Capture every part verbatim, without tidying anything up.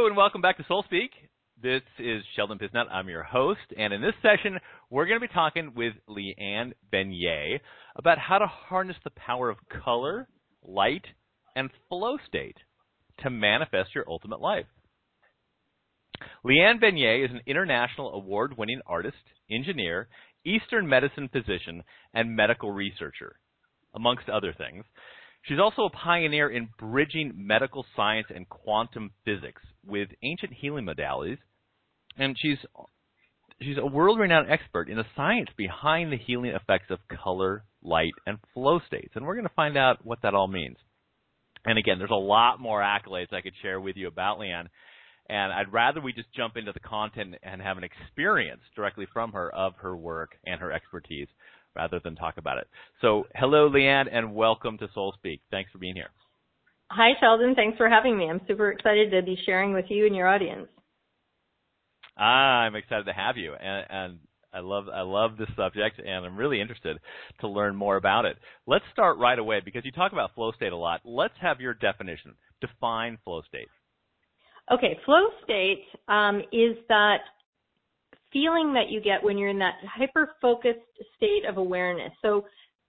Hello and welcome back to Soul Speak. This is Sheldon Pisnett. I'm your host, and in this session, we're going to be talking with Leanne Beignet about how to harness the power of color, light, and flow state to manifest your ultimate life. Leanne Beignet is an international award-winning artist, engineer, Eastern medicine physician, and medical researcher, amongst other things. She's also a pioneer in bridging medical science and quantum physics with ancient healing modalities, and she's she's a world-renowned expert in the science behind the healing effects of color, light, and flow states, and we're going to find out what that all means. And again, there's a lot more accolades I could share with you about Leanne, and I'd rather we just jump into the content and have an experience directly from her of her work and her expertise, rather than talk about it. So, hello, Leanne, and welcome to Soul Speak. Thanks for being here. Hi, Sheldon. Thanks for having me. I'm super excited to be sharing with you and your audience. Ah, I'm excited to have you, and, and I love I love this subject, and I'm really interested to learn more about it. Let's start right away, because you talk about flow state a lot. Let's have your definition. Define flow state. Okay, flow state um, is that feeling that you get when you're in that hyper-focused state of awareness. So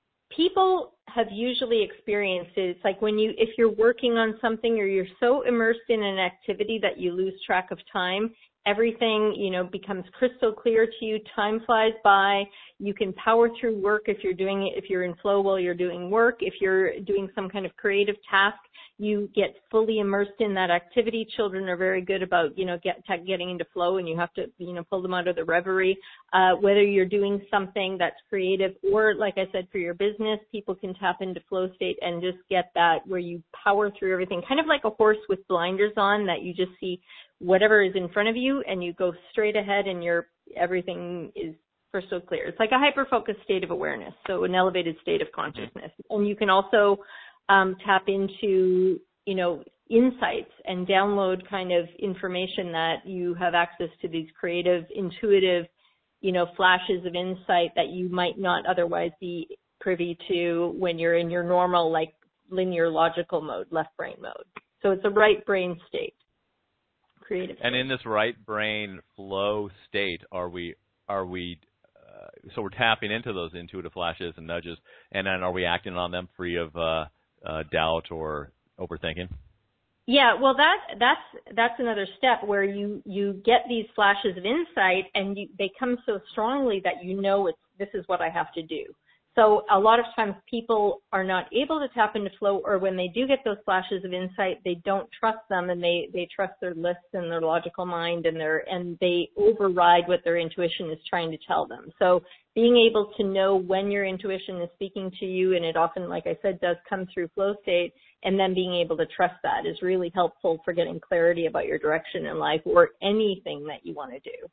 people have usually experienced it. It's like when you, if you're working on something or you're so immersed in an activity that you lose track of time, everything, you know, becomes crystal clear to you. Time flies by. You can power through work if you're doing it, if you're in flow while you're doing work. If you're doing some kind of creative task, you get fully immersed in that activity. Children are very good about, you know, get, getting into flow, and you have to, you know, pull them out of the reverie. Uh, whether you're doing something that's creative or, like I said, for your business, people can tap into flow state and just get that where you power through everything, kind of like a horse with blinders on, that you just see whatever is in front of you and you go straight ahead and your everything is crystal clear. It's like a hyper-focused state of awareness, so an elevated state of consciousness. And you can also um, tap into, you know, insights and download kind of information that you have access to, these creative, intuitive, you know, flashes of insight that you might not otherwise be privy to when you're in your normal, like, linear logical mode, left brain mode. So it's a right brain state. Creative and in this right brain flow state, are we are we uh, so we're tapping into those intuitive flashes and nudges, and then are we acting on them free of uh, uh, doubt or overthinking? Yeah, well, that that's that's another step where you you get these flashes of insight, and you, they come so strongly that you know it's this is what I have to do. So a lot of times people are not able to tap into flow, or when they do get those flashes of insight, they don't trust them, and they, they trust their lists and their logical mind, and their and they override what their intuition is trying to tell them. So being able to know when your intuition is speaking to you, and it often, like I said, does come through flow state, and then being able to trust that is really helpful for getting clarity about your direction in life or anything that you want to do.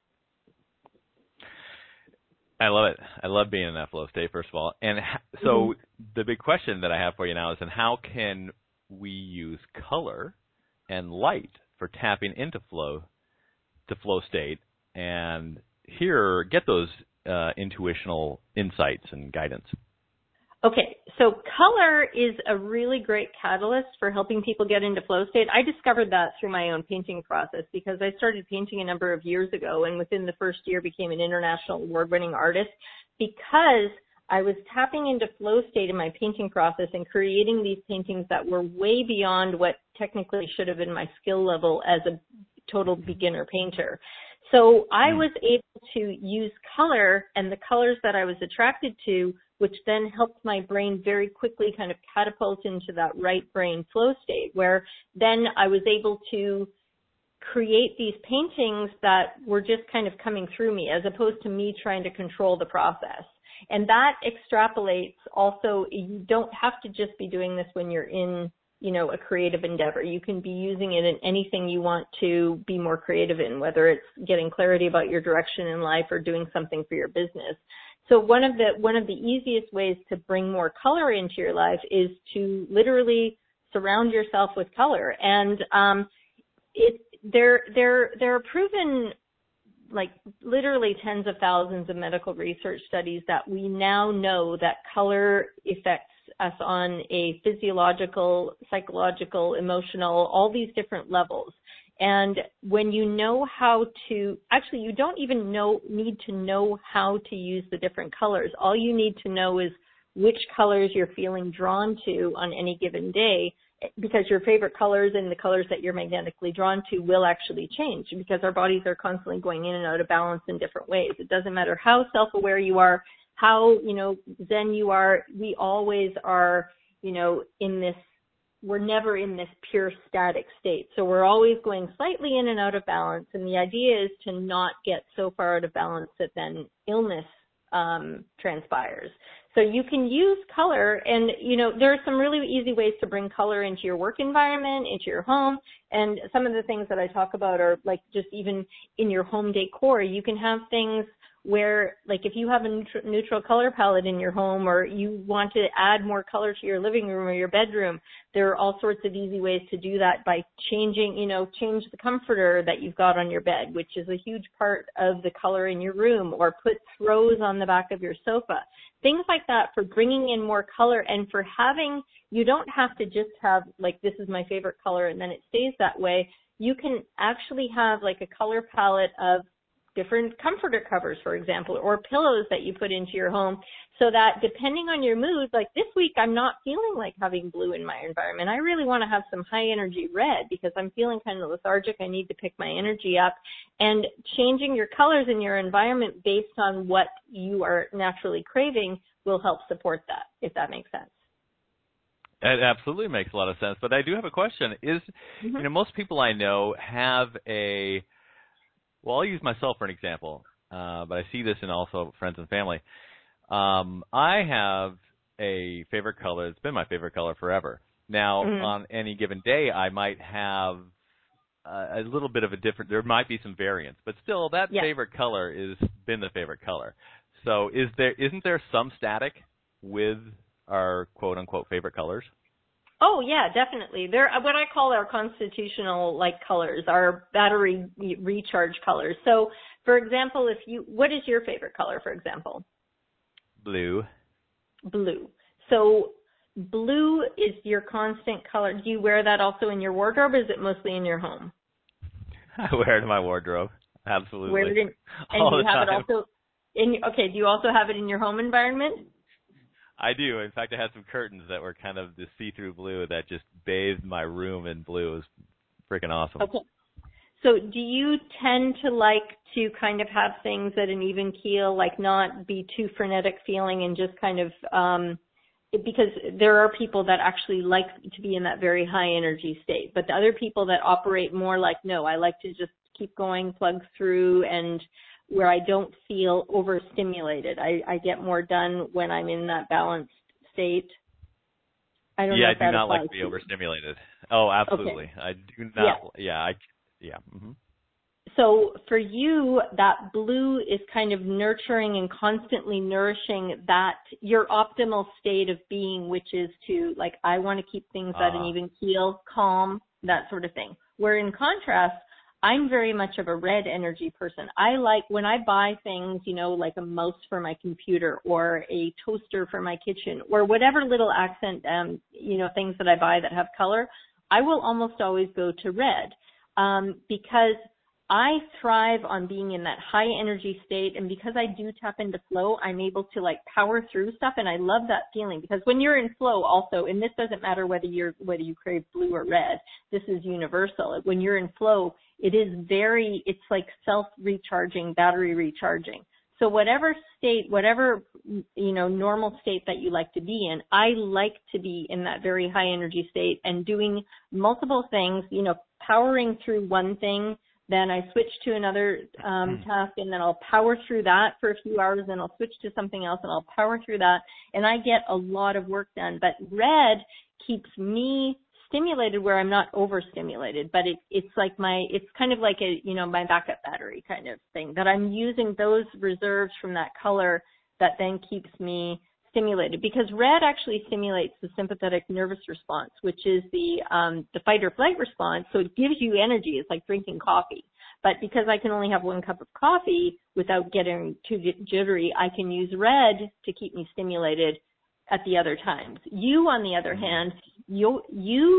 I love it. I love being in that flow state, first of all. And so mm-hmm. the big question that I have for you now is, and how can we use color and light for tapping into flow, to flow state, and here get those uh, intuitional insights and guidance? Okay, so color is a really great catalyst for helping people get into flow state. I discovered that through my own painting process, because I started painting a number of years ago, and within the first year became an international award-winning artist, because I was tapping into flow state in my painting process and creating these paintings that were way beyond what technically should have been my skill level as a total beginner painter. So I was able to use color and the colors that I was attracted to, which then helped my brain very quickly kind of catapult into that right brain flow state, where then I was able to create these paintings that were just kind of coming through me, as opposed to me trying to control the process. And that extrapolates also, you don't have to just be doing this when you're in, you know, a creative endeavor. You can be using it in anything you want to be more creative in, whether it's getting clarity about your direction in life or doing something for your business. So one of the one of the easiest ways to bring more color into your life is to literally surround yourself with color. And um, it there there there are proven, like literally tens of thousands of medical research studies that we now know that color affects us on a physiological, psychological, emotional, all these different levels. And when you know how to, actually you don't even know, need to know how to use the different colors. All you need to know is which colors you're feeling drawn to on any given day, because your favorite colors and the colors that you're magnetically drawn to will actually change, because our bodies are constantly going in and out of balance in different ways. It doesn't matter how self-aware you are, how, you know, zen you are, we always are, you know, in this, we're never in this pure static state. So we're always going slightly in and out of balance. And the idea is to not get so far out of balance that then illness um, transpires. So you can use color, and, you know, there are some really easy ways to bring color into your work environment, into your home. And some of the things that I talk about are like just even in your home decor. You can have things where, like, if you have a neutral, neutral color palette in your home, or you want to add more color to your living room or your bedroom, there are all sorts of easy ways to do that by changing, you know, change the comforter that you've got on your bed, which is a huge part of the color in your room, or put throws on the back of your sofa. Things like that for bringing in more color, and for having, you don't have to just have, like, this is my favorite color and then it stays that way. You can actually have like a color palette of different comforter covers, for example, or pillows that you put into your home, so that depending on your mood, like this week I'm not feeling like having blue in my environment. I really want to have some high energy red because I'm feeling kind of lethargic. I need to pick my energy up. And changing your colors in your environment based on what you are naturally craving will help support that, if that makes sense. It absolutely makes a lot of sense. But I do have a question. Is, mm-hmm. you know, most people I know have a, well, I'll use myself for an example, uh, but I see this in also friends and family. Um, I have a favorite color. It's been my favorite color forever. Now, mm-hmm. on any given day, I might have uh, a little bit of a different, there might be some variance, but still that yeah. favorite color has been the favorite color. So is there, isn't there some static with our quote-unquote favorite colors? Oh, yeah, definitely. They're what I call our constitutional, like, colors, our battery recharge colors. So, for example, if you, what is your favorite color, for example? Blue. Blue. So, blue is your constant color. Do you wear that also in your wardrobe, or is it mostly in your home? I wear it in my wardrobe. Absolutely. Wear it in, and All you the have time. it also in, okay, do you also have it in your home environment? I do. In fact, I had some curtains that were kind of the see-through blue that just bathed my room in blue. It was freaking awesome. Okay. So do you tend to like to kind of have things at an even keel, like not be too frenetic feeling and just kind of, um, because there are people that actually like to be in that very high energy state, but the other people that operate more like, no, I like to just keep going, plug through, and where I don't feel overstimulated. I, I get more done when I'm in that balanced state. I don't yeah, know if I do that not like to to be overstimulated. Oh, absolutely. Okay. I do not. Yeah, yeah. I, yeah. Mm-hmm. So for you, that blue is kind of nurturing and constantly nourishing that, your optimal state of being, which is to, like, I want to keep things uh. at an even keel, calm, that sort of thing. Where in contrast, I'm very much of a red energy person. I like, when I buy things, you know, like a mouse for my computer or a toaster for my kitchen or whatever little accent, um, you know, things that I buy that have color, I will almost always go to red, um, because I thrive on being in that high energy state, and because I do tap into flow, I'm able to like power through stuff, and I love that feeling, because when you're in flow also, and this doesn't matter whether you're whether you crave blue or red, this is universal. When you're in flow, it is very, it's like self-recharging, battery recharging. So whatever state, whatever, you know, normal state that you like to be in, I like to be in that very high energy state and doing multiple things, you know, powering through one thing. Then I switch to another um, task, and then I'll power through that for a few hours, and I'll switch to something else, and I'll power through that, and I get a lot of work done. But red keeps me stimulated where I'm not overstimulated, but it, it's like my, it's kind of like a, you know, my backup battery kind of thing, that I'm using those reserves from that color that then keeps me stimulated, because red actually stimulates the sympathetic nervous response, which is the um, the fight or flight response. So it gives you energy. It's like drinking coffee. But because I can only have one cup of coffee without getting too jittery, I can use red to keep me stimulated at the other times. You, on the other hand, you you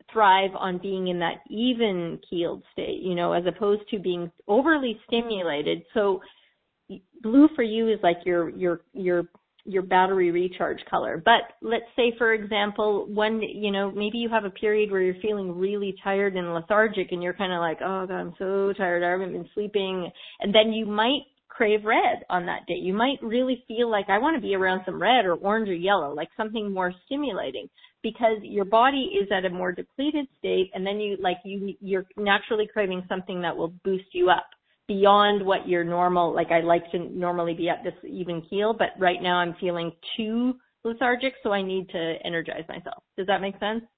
thrive on being in that even keeled state, you know, as opposed to being overly stimulated. So blue for you is like your, your, your, your battery recharge color. But let's say, for example, one, you know, maybe you have a period where you're feeling really tired and lethargic and you're kind of like, oh God, I'm so tired. I haven't been sleeping. And then you might crave red on that day. You might really feel like I want to be around some red or orange or yellow, like something more stimulating, because your body is at a more depleted state, and then you like you you're naturally craving something that will boost you up beyond what your normal, like I like to normally be at this even keel, but right now I'm feeling too lethargic, so I need to energize myself. Does that make sense?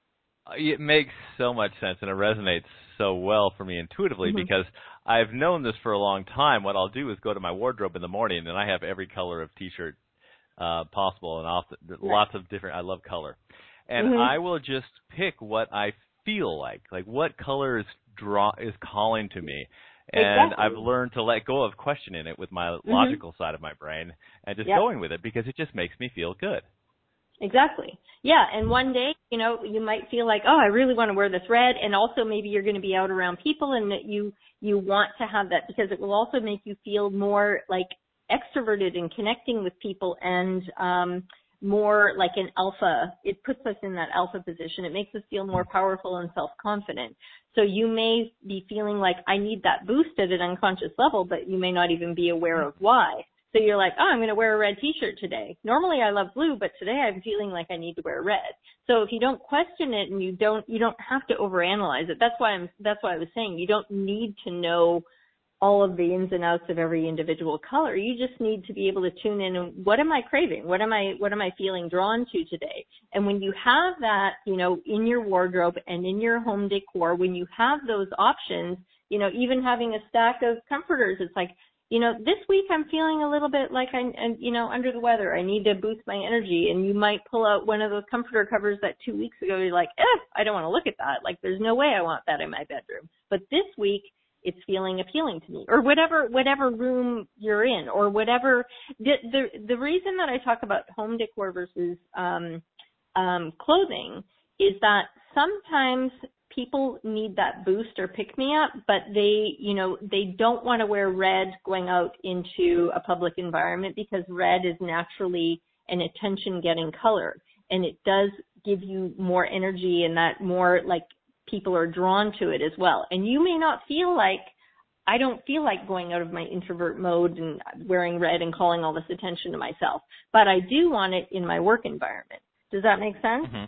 It makes so much sense, and it resonates so well for me intuitively, mm-hmm. because I've known this for a long time. What I'll do is go to my wardrobe in the morning, and I have every color of T-shirt uh, possible, and often, right. lots of different. I love color, and mm-hmm. I will just pick what I feel like, like what color is draw is calling to me. And exactly. I've learned to let go of questioning it with my mm-hmm. logical side of my brain and just yep. going with it, because it just makes me feel good. Exactly. Yeah, and one day, you know, you might feel like, oh, I really want to wear this red, and also maybe you're going to be out around people and that you you want to have that, because it will also make you feel more like extroverted and connecting with people, and um more like an alpha. It puts us in that alpha position. It makes us feel more powerful and self-confident. So you may be feeling like I need that boost at an unconscious level, but you may not even be aware of why. So you're like, oh, I'm going to wear a red T-shirt today. Normally I love blue, but today I'm feeling like I need to wear red. So if you don't question it and you don't, you don't have to overanalyze it. That's why I'm, that's why I was saying you don't need to know all of the ins and outs of every individual color. You just need to be able to tune in and what am I craving? What am I, what am I feeling drawn to today? And when you have that, you know, in your wardrobe and in your home decor, when you have those options, you know, even having a stack of comforters, it's like, you know, this week I'm feeling a little bit like I'm, you know, under the weather. I need to boost my energy. And you might pull out one of those comforter covers that two weeks ago you're like, eh, I don't want to look at that. Like, there's no way I want that in my bedroom. But this week it's feeling appealing to me, or whatever, whatever room you're in, or whatever. The, the, the reason that I talk about home decor versus, um, um, clothing is that sometimes people need that boost or pick me up, but they, you know, they don't want to wear red going out into a public environment, because red is naturally an attention getting color, and it does give you more energy, and that more like people are drawn to it as well. And you may not feel like, I don't feel like going out of my introvert mode and wearing red and calling all this attention to myself, but I do want it in my work environment. Does that make sense? Mm-hmm.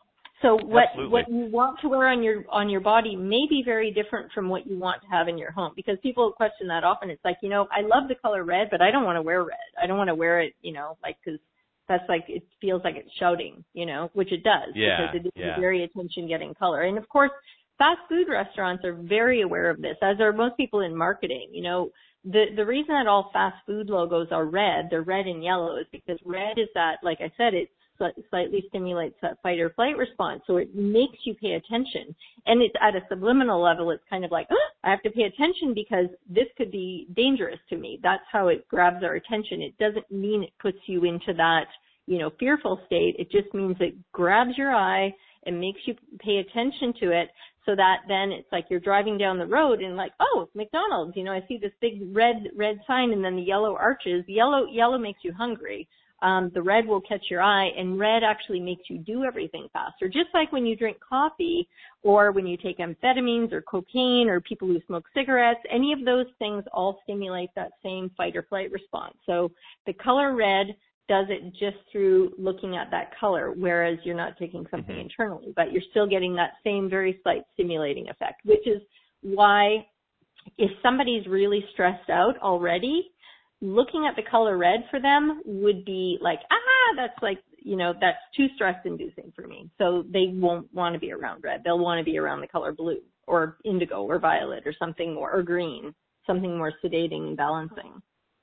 So what Absolutely. What you want to wear on your on your body may be very different from what you want to have in your home, because people question that often. It's like, you know, I love the color red, but I don't want to wear red. I don't want to wear it, you know, like, because that's like, it feels like it's shouting, you know, which it does, yeah, because it is yeah. a very attention-getting color. And of course, fast food restaurants are very aware of this, as are most people in marketing. You know, the the reason that all fast food logos are red, they're red and yellow, is because red is that, like I said, it slightly stimulates that fight or flight response. So it makes you pay attention. And it's at a subliminal level, it's kind of like, oh, I have to pay attention because this could be dangerous to me. That's how it grabs our attention. It doesn't mean it puts you into that, you know, fearful state. It just means it grabs your eye and makes you pay attention to it, so that then it's like you're driving down the road and like, oh, it's McDonald's. You know, I see this big red, red sign and then the yellow arches. Yellow, yellow makes you hungry. Um, the red will catch your eye, and red actually makes you do everything faster. Just like when you drink coffee, or when you take amphetamines or cocaine, or people who smoke cigarettes, any of those things all stimulate that same fight or flight response. So the color red does it just through looking at that color, whereas you're not taking something mm-hmm. internally, but you're still getting that same very slight stimulating effect, which is why if somebody's really stressed out already, looking at the color red for them would be like, ah, that's like, you know, that's too stress inducing for me. So they won't want to be around red. They'll want to be around the color blue or indigo or violet or something more, or green, something more sedating and balancing.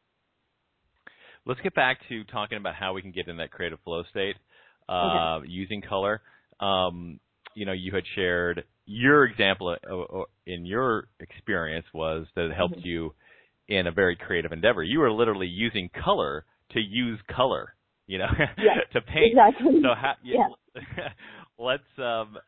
Let's get back to talking about how we can get in that creative flow state uh, okay. using color. Um, you know, you had shared your example in your experience was that it helped mm-hmm. you in a very creative endeavor. You were literally using color to use color, you know, yeah, to paint. Exactly. So how, yeah. let's um,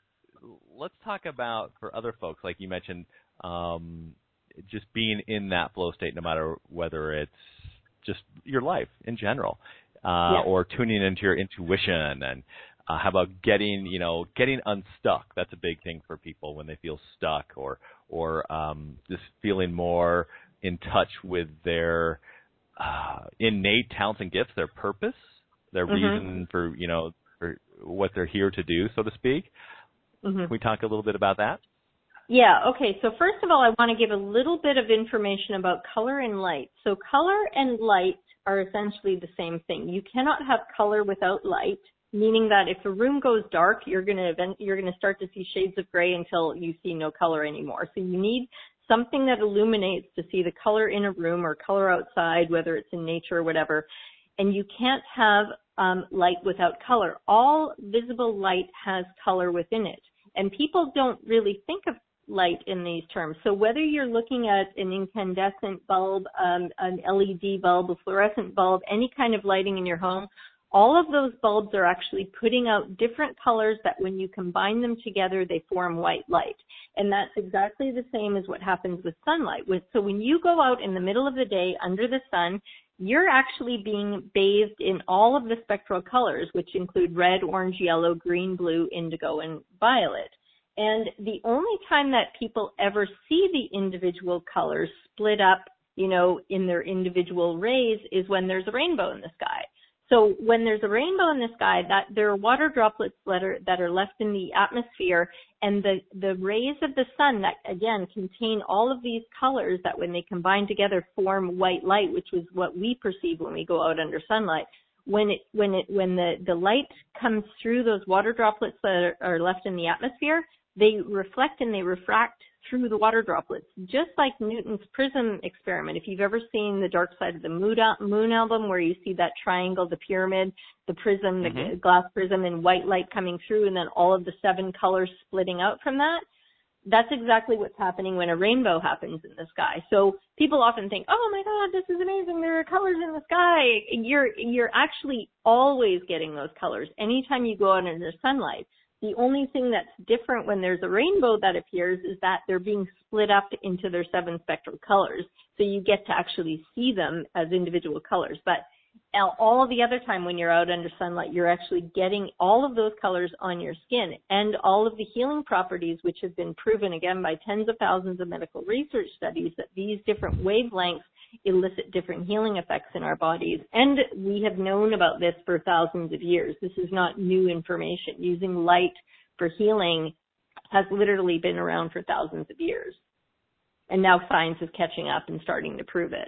let's talk about for other folks, like you mentioned, um, just being in that flow state, no matter whether it's just your life in general, uh, yeah. or tuning into your intuition, and uh, how about getting, you know, getting unstuck? That's a big thing for people when they feel stuck, or or um, just feeling more in touch with their uh, innate talents and gifts, their purpose, their Mm-hmm. reason for, you know, for what they're here to do, so to speak. Mm-hmm. Can we talk a little bit about that? Yeah, okay. So first of all, I want to give a little bit of information about color and light. So color and light are essentially the same thing. You cannot have color without light, meaning that if a room goes dark, you're going to event, you're going to start to see shades of gray until you see no color anymore. So you need something that illuminates to see the color in a room or color outside, whether it's in nature or whatever. And you can't have um, light without color. All visible light has color within it. And people don't really think of light in these terms. So whether you're looking at an incandescent bulb, um, an L E D bulb, a fluorescent bulb, any kind of lighting in your home, all of those bulbs are actually putting out different colors that when you combine them together, they form white light. And that's exactly the same as what happens with sunlight. With, so when you go out in the middle of the day under the sun, you're actually being bathed in all of the spectral colors, which include red, orange, yellow, green, blue, indigo, and violet. And the only time that people ever see the individual colors split up, you know, in their individual rays is when there's a rainbow in the sky. So when there's a rainbow in the sky, that there are water droplets that are, that are left in the atmosphere, and the, the rays of the sun that, again, contain all of these colors that when they combine together form white light, which is what we perceive when we go out under sunlight. When it, when it, when the, the light comes through those water droplets that are, are left in the atmosphere, they reflect and they refract through the water droplets, just like Newton's prism experiment. If you've ever seen the Dark Side of the Moon, moon album, where you see that triangle, the pyramid, the prism, the mm-hmm. glass prism, and white light coming through, and then all of the seven colors splitting out from that, that's exactly what's happening when a rainbow happens in the sky. So people often think, oh my God, this is amazing, there are colors in the sky. You're, you're actually always getting those colors anytime you go out under sunlight. The only thing that's different when there's a rainbow that appears is that they're being split up into their seven spectral colors. So you get to actually see them as individual colors. But all of the other time when you're out under sunlight, you're actually getting all of those colors on your skin and all of the healing properties, which have been proven again by tens of thousands of medical research studies, that these different wavelengths elicit different healing effects in our bodies. And we have known about this for thousands of years. This is not new information. Using light for healing has literally been around for thousands of years. And now science is catching up and starting to prove it.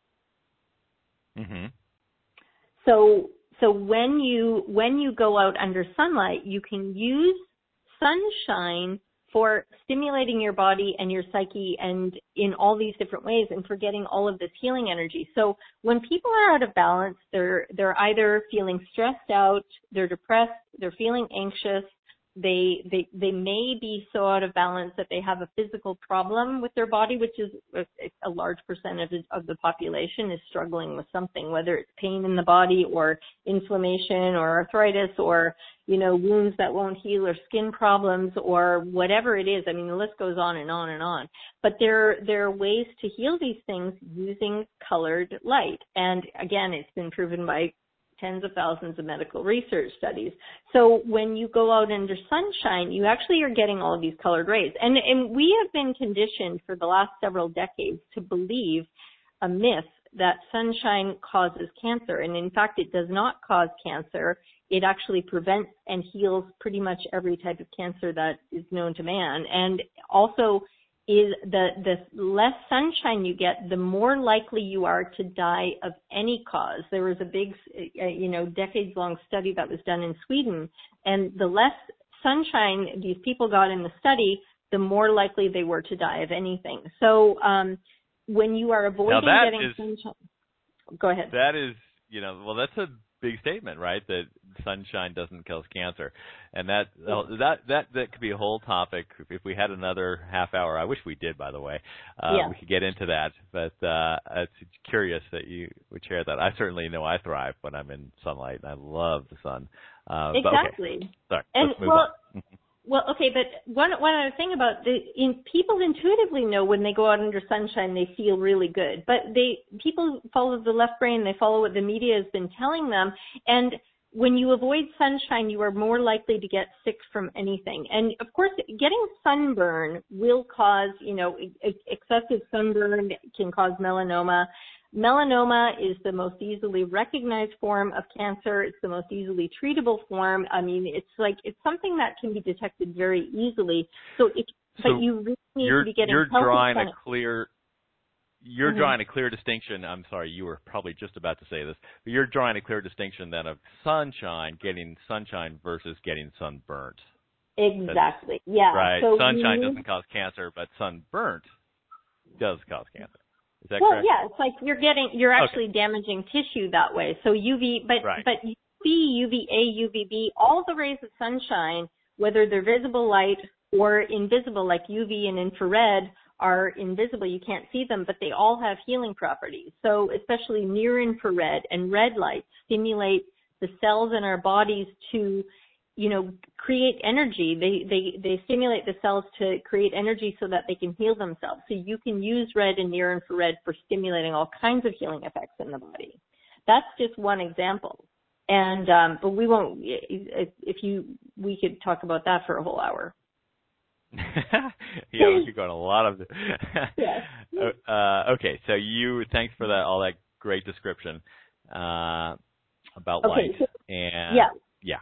Mm-hmm. So, so when you, when you go out under sunlight, you can use sunshine for stimulating your body and your psyche and in all these different ways and for getting all of this healing energy. So when people are out of balance, they're, they're either feeling stressed out, they're depressed, they're feeling anxious, they, they, they may be so out of balance that they have a physical problem with their body, which is a, a large percentage of the population is struggling with something, whether it's pain in the body or inflammation or arthritis or, you know, wounds that won't heal or skin problems or whatever it is. I mean, the list goes on and on and on. But there, there are ways to heal these things using colored light. And again, it's been proven by tens of thousands of medical research studies. So when you go out under sunshine, you actually are getting all of these colored rays. And, and we have been conditioned for the last several decades to believe a myth that sunshine causes cancer. And in fact, it does not cause cancer. It actually prevents and heals pretty much every type of cancer that is known to man. And also, is the, the less sunshine you get, the more likely you are to die of any cause. There was a big, uh, you know, decades-long study that was done in Sweden, and the less sunshine these people got in the study, the more likely they were to die of anything. So um, when you are avoiding getting is, sunshine, go ahead. That is, you know, well, that's a big statement, right? That sunshine doesn't cause cancer, and that that that that could be a whole topic. If we had another half hour, I wish we did. By the way, uh, yeah. we could get into that. But uh, it's curious that you would share that. I certainly know I thrive when I'm in sunlight, and I love the sun. Uh, exactly. But okay. Sorry. And let's move well, on. Well, okay, but one one other thing about the in people intuitively know when they go out under sunshine they feel really good. But they people follow the left brain, they follow what the media has been telling them, and when you avoid sunshine, you are more likely to get sick from anything. And of course, getting sunburn will cause, you know, excessive sunburn can cause melanoma. Melanoma is the most easily recognized form of cancer. It's the most easily treatable form. I mean, it's like, it's something that can be detected very easily. So, it, so but you really need you're, to be getting you're healthy drawing sun. a clear, you're Mm-hmm. drawing a clear distinction. I'm sorry, you were probably just about to say this, but you're drawing a clear distinction then of sunshine, getting sunshine versus getting sunburnt. Exactly. That's, yeah. right. So Sunshine you, doesn't cause cancer, but sunburnt does cause cancer. Is that well, correct? yeah, it's like you're getting, you're actually Okay. damaging tissue that way. So U V, but, Right. but U V, U V A, U V B, all the rays of sunshine, whether they're visible light or invisible, like U V and infrared are invisible, you can't see them, but they all have healing properties. So especially near infrared and red light stimulate the cells in our bodies to, you know, create energy. They, they, they stimulate the cells to create energy so that they can heal themselves. So you can use red and near infrared for stimulating all kinds of healing effects in the body. That's just one example. And, um, but we won't, if you, we could talk about that for a whole hour. Yeah, we could go on a lot of Yes. uh, okay, so you, thanks for that, all that great description, uh, about Okay, light. so, And, yeah. yeah.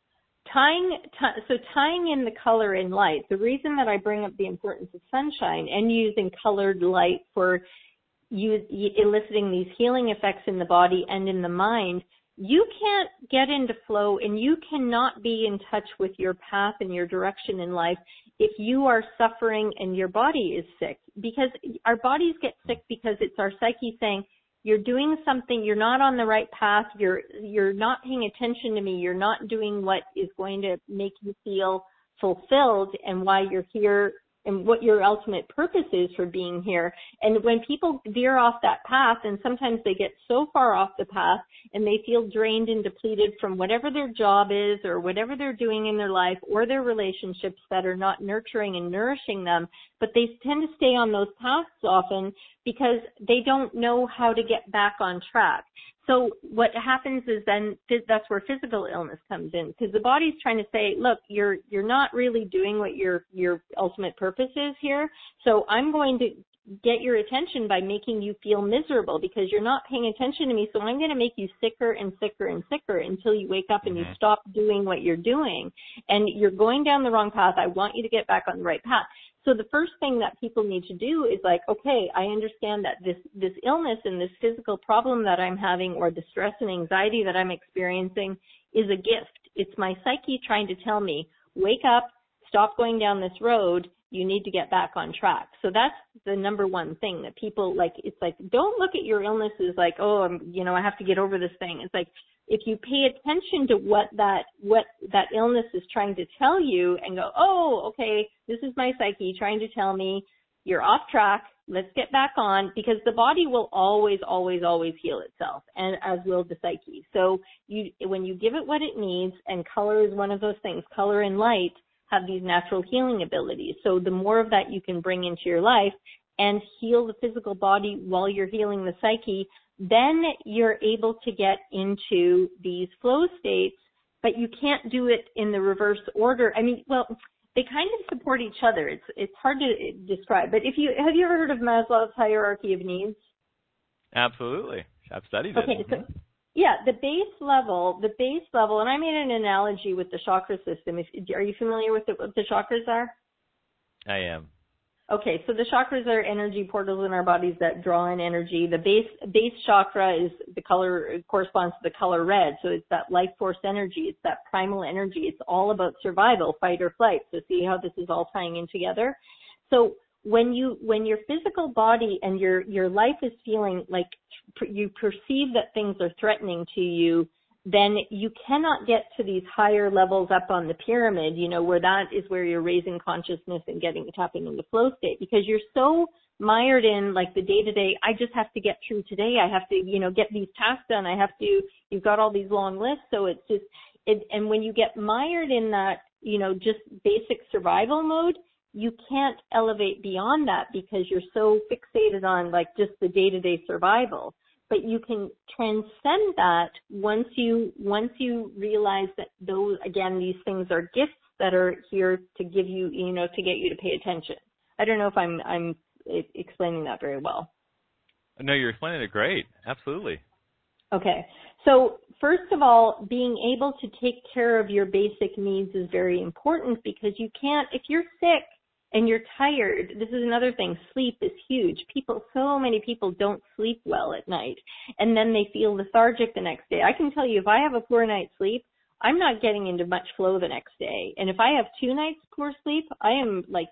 Tying, t- so tying in the color and light, the reason that I bring up the importance of sunshine and using colored light for you, eliciting these healing effects in the body and in the mind, you can't get into flow and you cannot be in touch with your path and your direction in life if you are suffering and your body is sick. Because our bodies get sick because it's our psyche saying, you're doing something, you're not on the right path, you're you're not paying attention to me, you're not doing what is going to make you feel fulfilled and why you're here and what your ultimate purpose is for being here. And when people veer off that path, and sometimes they get so far off the path and they feel drained and depleted from whatever their job is or whatever they're doing in their life or their relationships that are not nurturing and nourishing them, but they tend to stay on those paths often because they don't know how to get back on track. So what happens is then that's where physical illness comes in, because the body's trying to say, look, you're you're not really doing what your your ultimate purpose is here. So I'm going to get your attention by making you feel miserable because you're not paying attention to me. So I'm going to make you sicker and sicker and sicker until you wake up and Mm-hmm. you stop doing what you're doing. And you're going down the wrong path. I want you to get back on the right path. So the first thing that people need to do is like, okay, I understand that this, this illness and this physical problem that I'm having or the stress and anxiety that I'm experiencing is a gift. It's my psyche trying to tell me, wake up, stop going down this road, you need to get back on track. So that's the number one thing that people like, it's like, don't look at your illness as like, oh, I'm, you know, I have to get over this thing. It's like, if you pay attention to what that, what that illness is trying to tell you and go, oh, okay, this is my psyche trying to tell me you're off track. Let's get back on, because the body will always, always, always heal itself, and as will the psyche. So you, when you give it what it needs, and color is one of those things, color and light have these natural healing abilities. So the more of that you can bring into your life and heal the physical body while you're healing the psyche, then you're able to get into these flow states, but you can't do it in the reverse order. I mean, well, they kind of support each other. It's it's hard to describe. But if you have you ever heard of Maslow's hierarchy of needs? Absolutely. I've studied Okay, it. so Mm-hmm. yeah, the base level, the base level, and I made an analogy with the chakra system. If, are you familiar with the, what the chakras are? I am. Okay, so the chakras are energy portals in our bodies that draw in energy. The base base chakra is the color, it corresponds to the color red. So it's that life force energy. It's that primal energy. It's all about survival, fight or flight. So see how this is all tying in together? So when you, when your physical body and your, your life is feeling like you perceive that things are threatening to you, then you cannot get to these higher levels up on the pyramid, you know, where that is where you're raising consciousness and getting, tapping into flow state, because you're so mired in like the day to day, I just have to get through today. I have to, you know, get these tasks done. I have to, you've got all these long lists. So it's just, it, and when you get mired in that, you know, just basic survival mode, you can't elevate beyond that because you're so fixated on like just the day-to-day survival. But you can transcend that once you once you realize that those, again, these things are gifts that are here to give you, you know, to get you to pay attention. I don't know if I'm I'm explaining that very well. No, you're explaining it great. Absolutely. Okay. So first of all, being able to take care of your basic needs is very important because you can't, if you're sick and you're tired, this is another thing, sleep is huge. People, so many people don't sleep well at night and then they feel lethargic the next day. I can tell you if I have a poor night's sleep, I'm not getting into much flow the next day. And if I have two nights poor sleep, I am like,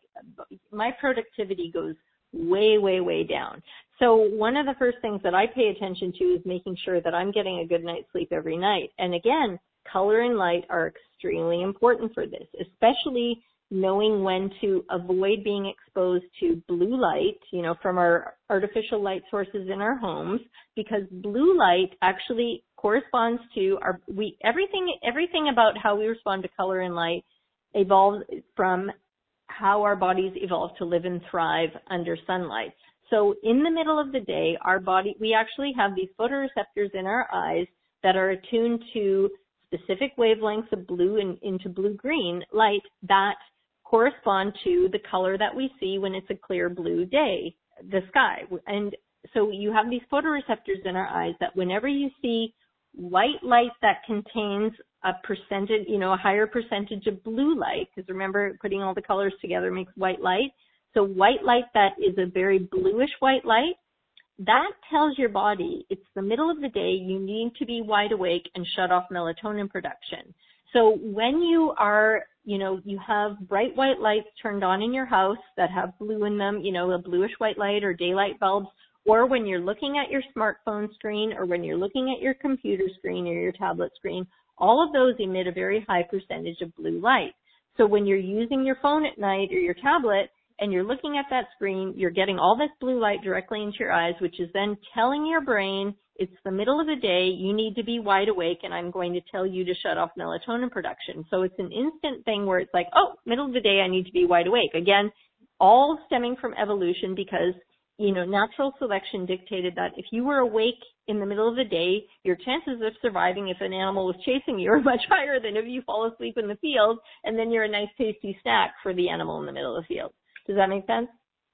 my productivity goes way, way, way down. So one of the first things that I pay attention to is making sure that I'm getting a good night's sleep every night. And again, color and light are extremely important for this, especially knowing when to avoid being exposed to blue light, you know, from our artificial light sources in our homes, because blue light actually corresponds to our, we, everything, everything about how we respond to color and light evolves from how our bodies evolved to live and thrive under sunlight. So in the middle of the day, our body, we actually have these photoreceptors in our eyes that are attuned to specific wavelengths of blue and into blue-green light that correspond to the color that we see when it's a clear blue day, the sky. And so you have these photoreceptors in our eyes that whenever you see white light that contains a percentage, you know, a higher percentage of blue light, because remember, putting all the colors together makes white light. So white light that is a very bluish white light, that tells your body it's the middle of the day, you need to be wide awake and shut off melatonin production. So when you are, you know, you have bright white lights turned on in your house that have blue in them, you know, a bluish white light or daylight bulbs, or when you're looking at your smartphone screen or when you're looking at your computer screen or your tablet screen, all of those emit a very high percentage of blue light. So when you're using your phone at night or your tablet and you're looking at that screen, you're getting all this blue light directly into your eyes, which is then telling your brain it's the middle of the day, you need to be wide awake, and I'm going to tell you to shut off melatonin production. So it's an instant thing where it's like, oh, middle of the day, I need to be wide awake. Again, all stemming from evolution because, you know, natural selection dictated that if you were awake in the middle of the day, your chances of surviving if an animal was chasing you are much higher than if you fall asleep in the field and then you're a nice tasty snack for the animal in the middle of the field. Does that make sense?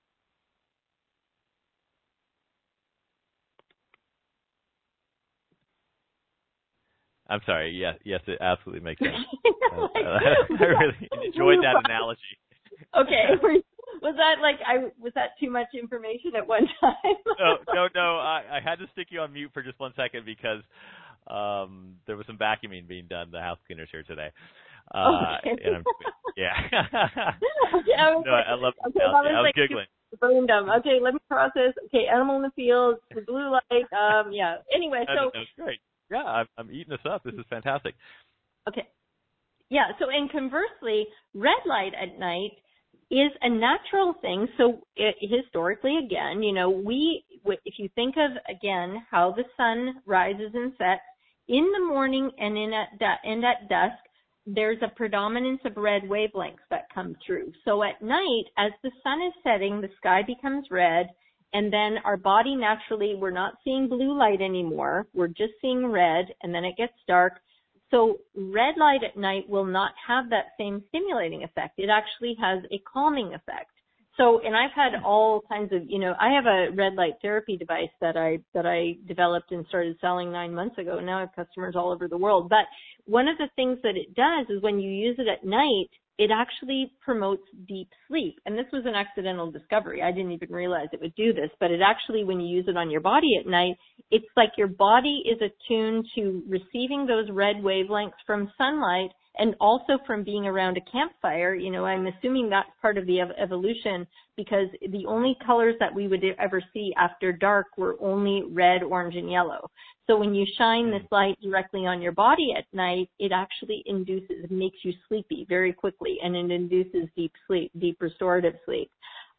I'm sorry. Yes, yes, it absolutely makes sense. like, I really enjoyed that analogy. Okay. Was that like I was that too much information at one time? no, no, no. I, I had to stick you on mute for just one second because um, there was some vacuuming being done. The house cleaners here today. Uh, okay. and I'm, yeah. okay, I was no, like, I love okay, I was, I was like giggling. Brain dumb. Okay, let me process. Okay, animal in the field, the blue light. Um, yeah. Anyway, so That's great. Yeah, I'm, I'm eating this up. This is fantastic. Okay. Yeah. So, and conversely, red light at night is a natural thing. So it, historically, again, you know, we, if you think of, again, how the sun rises and sets in the morning and in at, and at dusk, there's a predominance of red wavelengths that come through. So at night, as the sun is setting, the sky becomes red, and then our body naturally, we're not seeing blue light anymore. We're just seeing red, and then it gets dark. So red light at night will not have that same stimulating effect. It actually has a calming effect. So, and I've had all kinds of, you know, I have a red light therapy device that I, that I developed and started selling nine months ago. Now I have customers all over the world. But one of the things that it does is when you use it at night, it actually promotes deep sleep. And this was an accidental discovery. I didn't even realize it would do this, but it actually, when you use it on your body at night, it's like your body is attuned to receiving those red wavelengths from sunlight and also from being around a campfire. You know, I'm assuming that's part of the ev- evolution because the only colors that we would ever see after dark were only red, orange, and yellow. So when you shine this light directly on your body at night, it actually induces, it makes you sleepy very quickly, and it induces deep sleep, deep restorative sleep.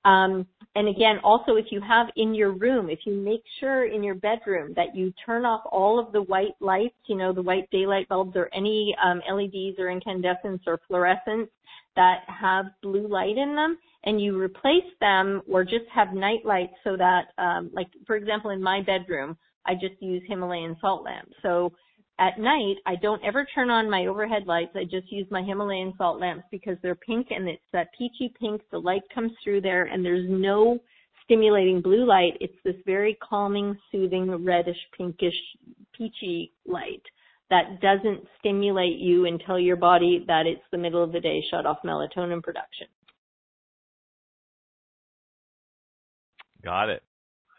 Um, and again, also if you have in your room, if you make sure in your bedroom that you turn off all of the white lights, you know, the white daylight bulbs or any um, L E Ds or incandescents or fluorescents that have blue light in them, and you replace them or just have night lights so that, um, like, for example, in my bedroom, I just use Himalayan salt lamps. So at night, I don't ever turn on my overhead lights. I just use my Himalayan salt lamps because they're pink and it's that peachy pink. The light comes through there and there's no stimulating blue light. It's this very calming, soothing, reddish, pinkish, peachy light that doesn't stimulate you and tell your body that it's the middle of the day, shut off melatonin production. Got it.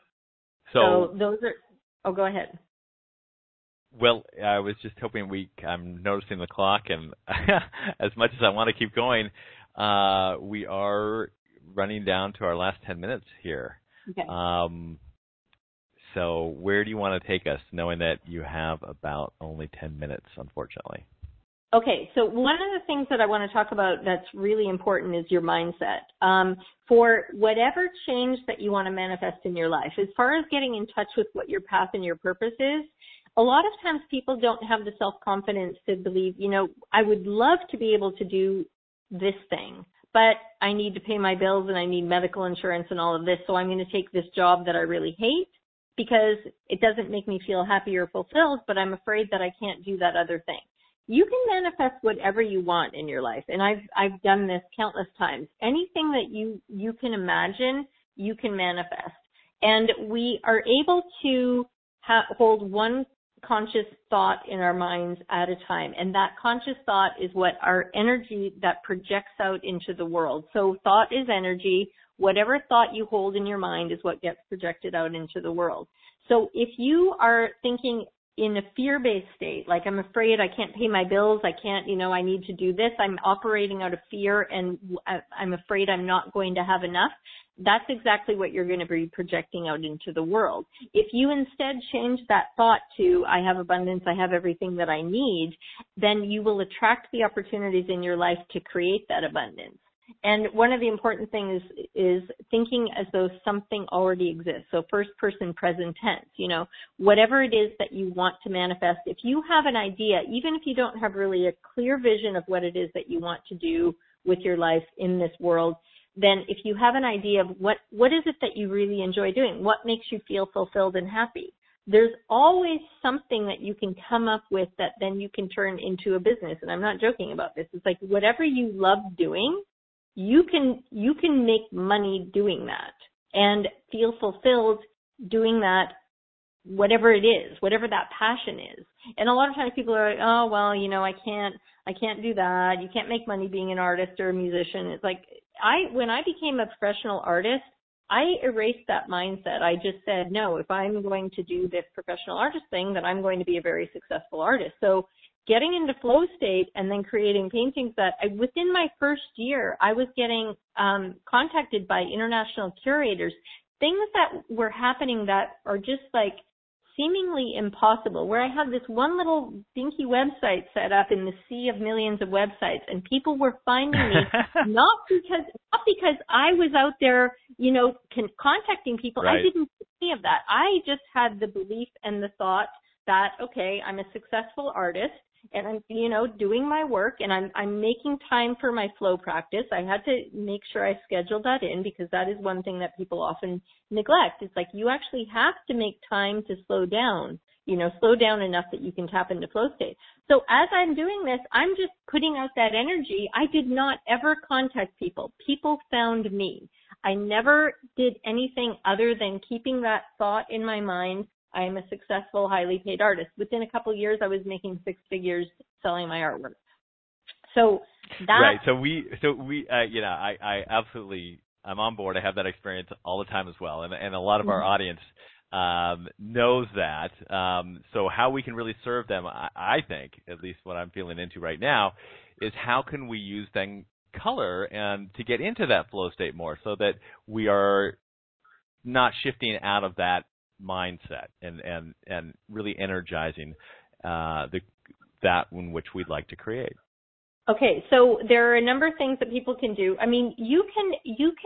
So, so those are, oh, go ahead. Well, I was just hoping we, I'm noticing the clock, and as much as I want to keep going, uh, we are running down to our last ten minutes here. Okay. Um, so where do you want to take us, knowing that you have about only ten minutes, unfortunately? Okay, so one of the things that I want to talk about that's really important is your mindset. Um, for whatever change that you want to manifest in your life, as far as getting in touch with what your path and your purpose is, a lot of times people don't have the self-confidence to believe, you know, I would love to be able to do this thing, but I need to pay my bills and I need medical insurance and all of this, so I'm going to take this job that I really hate because it doesn't make me feel happy or fulfilled, but I'm afraid that I can't do that other thing. You can manifest whatever you want in your life, and I've I've done this countless times. Anything that you you can imagine, you can manifest, and we are able to ha- hold one conscious thought in our minds at a time, and that conscious thought is what our energy that projects out into the world. So thought is energy. Whatever thought you hold in your mind is what gets projected out into the world. So if you are thinking in a fear-based state, like I'm afraid I can't pay my bills, I can't, you know, I need to do this, I'm operating out of fear and I'm afraid I'm not going to have enough, that's exactly what you're going to be projecting out into the world. If you instead change that thought to, I have abundance, I have everything that I need, then you will attract the opportunities in your life to create that abundance. And one of the important things is thinking as though something already exists. So first person present tense, you know, whatever it is that you want to manifest, if you have an idea, even if you don't have really a clear vision of what it is that you want to do with your life in this world, then if you have an idea of what, what is it that you really enjoy doing, what makes you feel fulfilled and happy, there's always something that you can come up with that then you can turn into a business. And I'm not joking about this. It's like whatever you love doing, you can you can make money doing that and feel fulfilled doing that, whatever it is, whatever that passion is. And a lot of times people are like, oh, well, you know, I can't I can't do that. You can't make money being an artist or a musician. It's like I when I became a professional artist, I erased that mindset. I just said, no, if I'm going to do this professional artist thing, then I'm going to be a very successful artist. So getting into flow state and then creating paintings that I, within my first year, I was getting um, contacted by international curators, things that were happening that are just like seemingly impossible, where I had this one little dinky website set up in the sea of millions of websites, and people were finding me not because not because I was out there, you know, con- contacting people. Right. I didn't do any of that. I just had the belief and the thought that, okay, I'm a successful artist, and I'm, you know, doing my work, and I'm I'm making time for my flow practice. I had to make sure I scheduled that in because that is one thing that people often neglect. It's like you actually have to make time to slow down, you know, slow down enough that you can tap into flow state. So as I'm doing this, I'm just putting out that energy. I did not ever contact people. People found me. I never did anything other than keeping that thought in my mind. I am a successful, highly paid artist. Within a couple of years, I was making six figures selling my artwork. So that right. So we, so we, uh, you know, I, I absolutely, I'm on board. I have that experience all the time as well, and and a lot of mm-hmm. our audience um, knows that. Um, so how we can really serve them, I, I think, at least what I'm feeling into right now, is how can we use then color and to get into that flow state more, so that we are not shifting out of that mindset and, and, and really energizing uh, the that in which we'd like to create. Okay, so there are a number of things that people can do. I mean, you can you can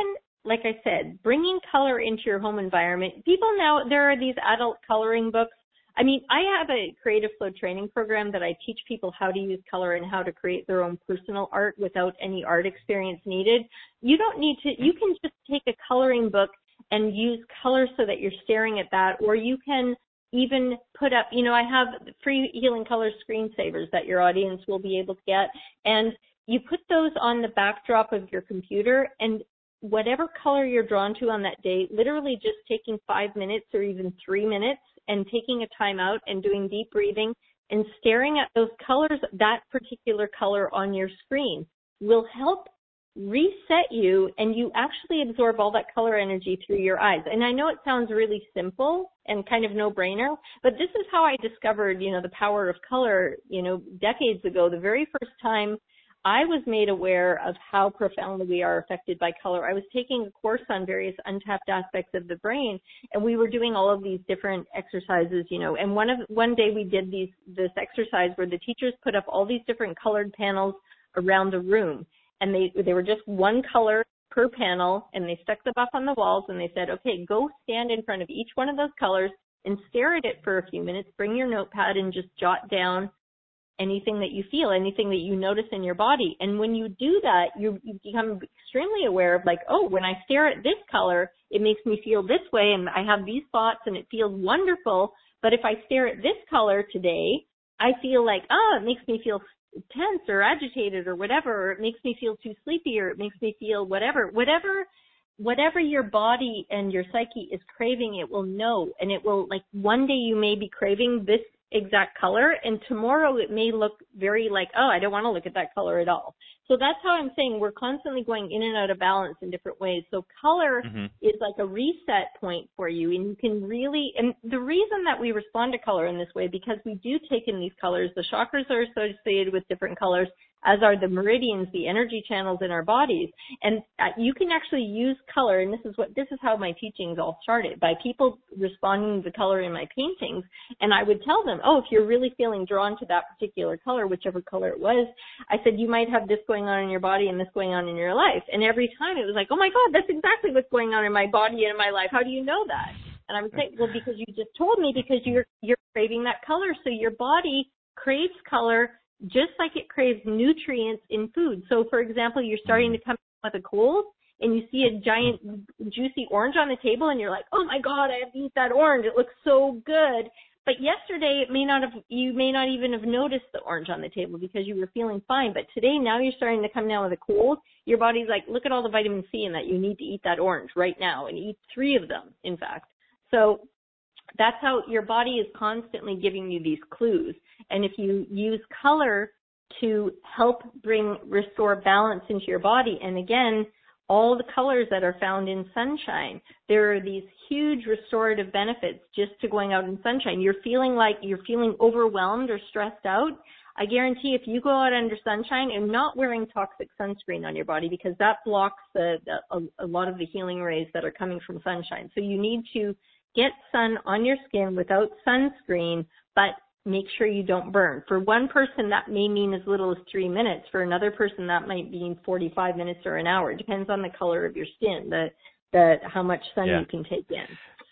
like I said, bringing color into your home environment. People now, there are these adult coloring books. I mean, I have a Creative Flow training program that I teach people how to use color and how to create their own personal art without any art experience needed. You don't need to, you can just take a coloring book and use color so that you're staring at that, or you can even put up, you know, I have free Healing Color screensavers that your audience will be able to get, and you put those on the backdrop of your computer, and whatever color you're drawn to on that day, literally just taking five minutes or even three minutes and taking a time out and doing deep breathing and staring at those colors, that particular color on your screen will help reset you, and you actually absorb all that color energy through your eyes. And I know it sounds really simple and kind of no-brainer, but this is how I discovered, you know, the power of color, you know, decades ago. The very first time I was made aware of how profoundly we are affected by color, I was taking a course on various untapped aspects of the brain, and we were doing all of these different exercises, you know, and one of one day we did these this exercise where the teachers put up all these different colored panels around the room, and they they were just one color per panel, and they stuck them up on the walls, and they said, okay, go stand in front of each one of those colors and stare at it for a few minutes, bring your notepad and just jot down anything that you feel, anything that you notice in your body. And when you do that, you, you become extremely aware of like, oh, when I stare at this color, it makes me feel this way, and I have these thoughts, and it feels wonderful. But if I stare at this color today, I feel like, oh, it makes me feel tense or agitated or whatever, or it makes me feel too sleepy, or it makes me feel whatever, whatever, whatever your body and your psyche is craving, it will know. And it will, like, one day you may be craving this exact color, and tomorrow it may look very like, oh, I don't want to look at that color at all. So that's how I'm saying we're constantly going in and out of balance in different ways. So color mm-hmm. is like a reset point for you, and you can really, and the reason that we respond to color in this way, because we do take in these colors, the chakras are associated with different colors, as are the meridians, the energy channels in our bodies. And uh, you can actually use color, and this is what, this is how my teachings all started, by people responding to the color in my paintings. And I would tell them, oh, if you're really feeling drawn to that particular color, whichever color it was, I said, you might have this going on in your body and this going on in your life. And every time it was like, oh my God, that's exactly what's going on in my body and in my life. How do you know that? And I would say, well, because you just told me, because you're, you're craving that color. So your body craves color just like it craves nutrients in food. So, for example, you're starting to come with a cold, and you see a giant juicy orange on the table, and you're like, oh my God, I have to eat that orange. It looks so good. But yesterday, it may not have, you may not even have noticed the orange on the table because you were feeling fine. But today, now you're starting to come down with a cold. Your body's like, look at all the vitamin C in that. You need to eat that orange right now, and eat three of them, in fact. So that's how your body is constantly giving you these clues. And if you use color to help bring, restore balance into your body, and again, all the colors that are found in sunshine, there are these huge restorative benefits just to going out in sunshine. You're feeling like you're feeling overwhelmed or stressed out. I guarantee if you go out under sunshine and not wearing toxic sunscreen on your body, because that blocks the, the a, a lot of the healing rays that are coming from sunshine. So you need to get sun on your skin without sunscreen, but make sure you don't burn. For one person, that may mean as little as three minutes. For another person, that might mean forty-five minutes or an hour. It depends on the color of your skin, the, the how much sun yeah. you can take in.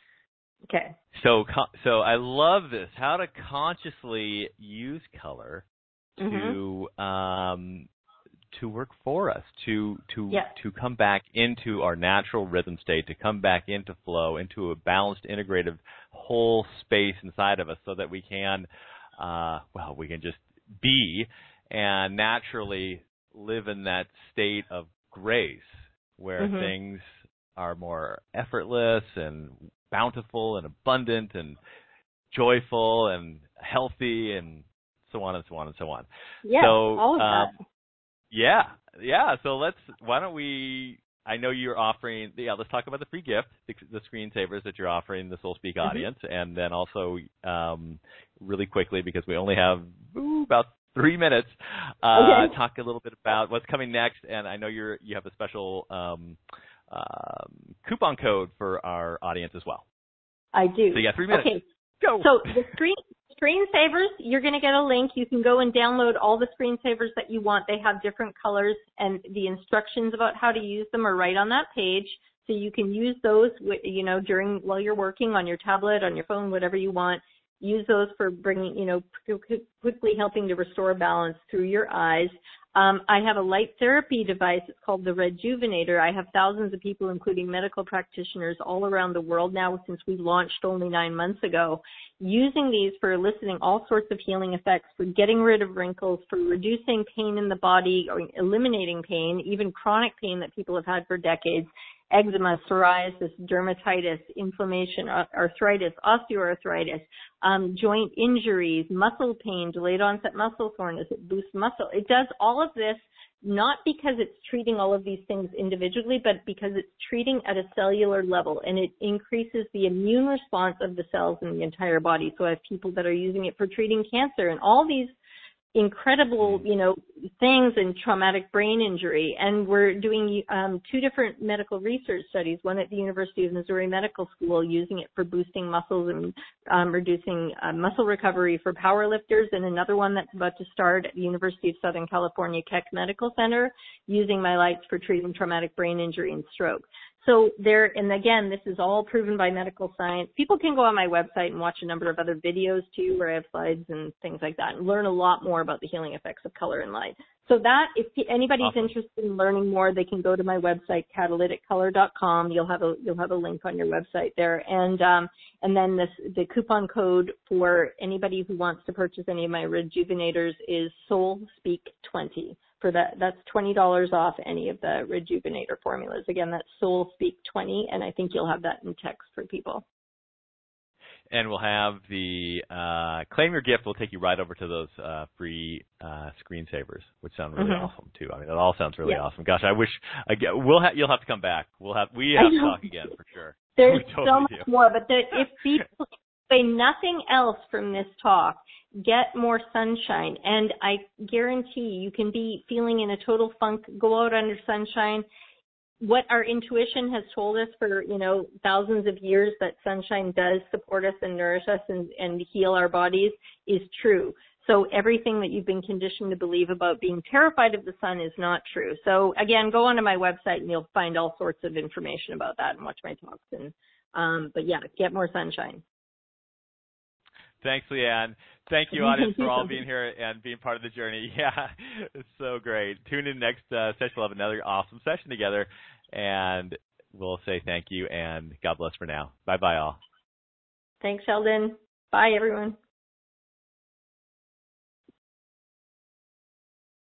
Okay. So, so I love this. How to consciously use color to mm-hmm. um, to work for us, to to yeah. to come back into our natural rhythm state, to come back into flow, into a balanced, integrative whole space inside of us, so that we can, uh, well, we can just be and naturally live in that state of grace, where mm-hmm. things are more effortless and bountiful and abundant and joyful and healthy and so on and so on and so on. Yeah, so, all of um, that. Yeah, yeah. So let's. Why don't we? I know you're offering. Yeah, let's talk about the free gift, the, the screensavers that you're offering the Soul Speak audience, mm-hmm. and then also um, really quickly, because we only have ooh, about three minutes. Uh, okay. Talk a little bit about what's coming next, and I know you're you have a special um, um, coupon code for our audience as well. I do. So yeah, three minutes. Okay. Go. So the screen. Screensavers, you're going to get a link. You can go and download all the screensavers that you want. They have different colors, and the instructions about how to use them are right on that page. So you can use those, you know, during while you're working on your tablet, on your phone, whatever you want. Use those for bringing, you know, quickly helping to restore balance through your eyes. Um, I have a light therapy device. It's called the Rejuvenator. I have thousands of people, including medical practitioners all around the world now since we launched only nine months ago, using these for eliciting all sorts of healing effects, for getting rid of wrinkles, for reducing pain in the body, or eliminating pain, even chronic pain that people have had for decades. Eczema, psoriasis, dermatitis, inflammation, arthritis, osteoarthritis, um, joint injuries, muscle pain, delayed onset muscle soreness. It boosts muscle. It does all of this not because it's treating all of these things individually, but because it's treating at a cellular level, and it increases the immune response of the cells in the entire body. So I have people that are using it for treating cancer and all these incredible, you know, things in traumatic brain injury. And we're doing um, two different medical research studies, one at the University of Missouri Medical School using it for boosting muscles and um, reducing uh, muscle recovery for powerlifters, and another one that's about to start at the University of Southern California Keck Medical Center using my lights for treating traumatic brain injury and stroke. So there, and again, this is all proven by medical science. People can go on my website and watch a number of other videos too, where I have slides and things like that, and learn a lot more about the healing effects of color and light. So that, if anybody's Awesome. interested in learning more, they can go to my website, catalytic color dot com. You'll have a you'll have a link on your website there, and um, and then this the coupon code for anybody who wants to purchase any of my Rejuvenators is Soul Speak twenty. For that, that's twenty dollars off any of the Rejuvenator formulas. Again, that's Soul Speak twenty, and I think you'll have that in text for people. And we'll have the uh, claim your gift. We'll take you right over to those uh, free uh, screensavers, which sound really Mm-hmm. awesome too. I mean, it all sounds really Yeah. awesome. Gosh, I wish again, we'll ha- you'll have to come back. We'll have we have to talk again for sure. There's We totally so much do. more, but the, if people say nothing else from this talk, get more sunshine. And I guarantee you can be feeling in a total funk, go out under sunshine. What our intuition has told us for, you know, thousands of years, that sunshine does support us and nourish us and, and heal our bodies, is true. So everything that you've been conditioned to believe about being terrified of the sun is not true. So again, go onto my website and you'll find all sorts of information about that and watch my talks. And um, but yeah, get more sunshine. Thanks, Leanne. Thank you, audience, for all being here and being part of the journey. Yeah, it's so great. Tune in next uh, session. We'll have another awesome session together, and we'll say thank you and God bless for now. Bye-bye, all. Thanks, Sheldon. Bye, everyone.